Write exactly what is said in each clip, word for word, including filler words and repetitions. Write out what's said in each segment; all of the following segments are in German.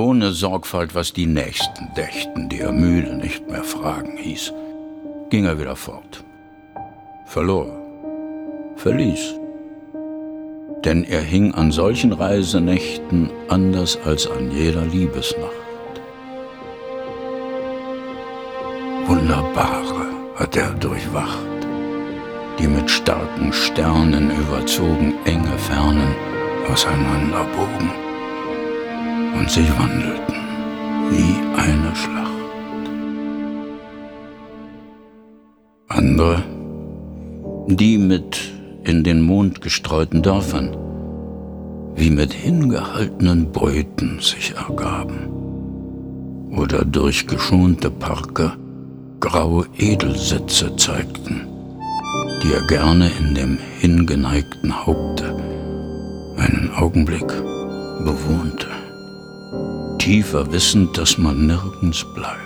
ohne Sorgfalt, was die Nächsten dächten, die er müde nicht mehr fragen hieß, ging er wieder fort. Verlor, verließ. Denn er hing an solchen Reisenächten anders als an jeder Liebesnacht. Wunderbare hat er durchwacht, die mit starken Sternen überzogen enge Fernen auseinanderbogen und sich wandelten wie eine Schlacht. Andere, die mit in den Mond gestreuten Dörfern, wie mit hingehaltenen Beuten sich ergaben, oder durch geschonte Parke graue Edelsitze zeigten, die er gerne in dem hingeneigten Haupte einen Augenblick bewohnte, tiefer wissend, dass man nirgends bleibt.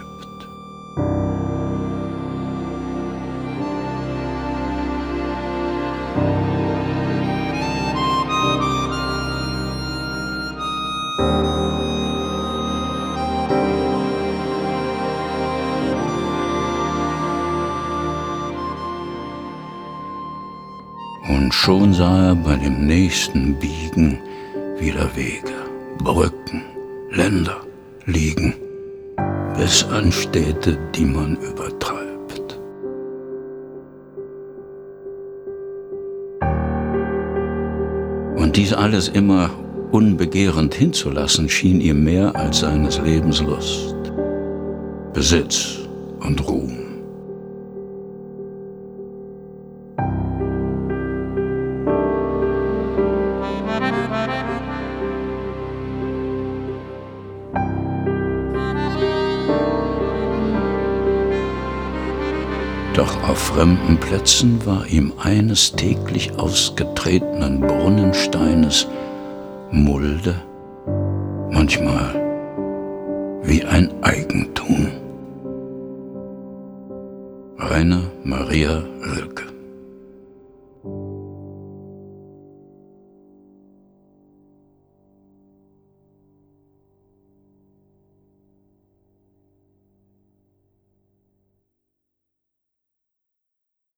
Und schon sah er bei dem nächsten Biegen wieder Wege, Brücken, Länder liegen, bis an Städte, die man übertreibt. Und dies alles immer unbegehrend hinzulassen, schien ihm mehr als seines Lebens Lust, Besitz und Ruhm. Doch auf fremden Plätzen war ihm eines täglich ausgetretenen Brunnensteines Mulde, manchmal wie ein Eigentum. Rainer Maria Rilke.